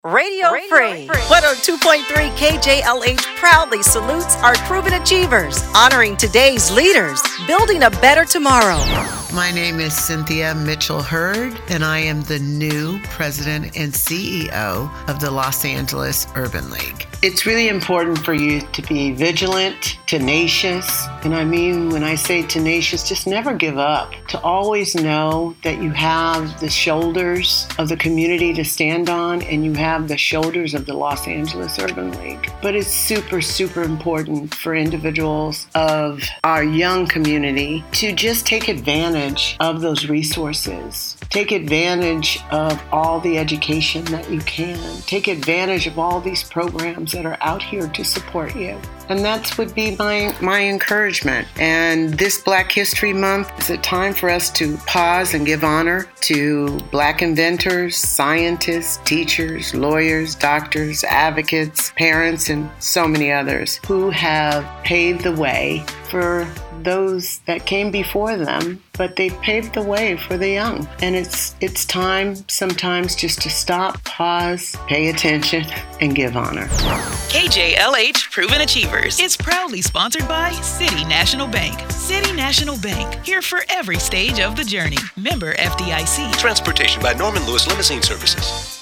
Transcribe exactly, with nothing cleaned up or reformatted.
Radio, Radio Free. Free. one oh two point three K J L H proudly salutes our proven achievers, honoring today's leaders, building a better tomorrow. My name is Cynthia Mitchell Hurd, and I am the new president and C E O of the Los Angeles Urban League. It's really important for you to be vigilant, tenacious, and I mean when I say tenacious, just never give up. To always know that you have the shoulders of the community to stand on, and you have the shoulders of the Los Angeles Urban League. But it's super, super important for individuals of our young community to just take advantage of those resources. Take advantage of all the education that you can. Take advantage of all these programs that are out here to support you. And that would be my, my encouragement. And this Black History Month is a time for us to pause and give honor to Black inventors, scientists, teachers, lawyers, doctors, advocates, parents, and so many others who have paved the way for those that came before them, but they paved the way for the young. And it's it's time sometimes just to stop, pause, pay attention, and give honor. K J L H Proven Achievers is proudly sponsored by City National Bank. City National Bank, here for every stage of the journey. Member F D I C. Transportation by Norman Lewis Limousine Services.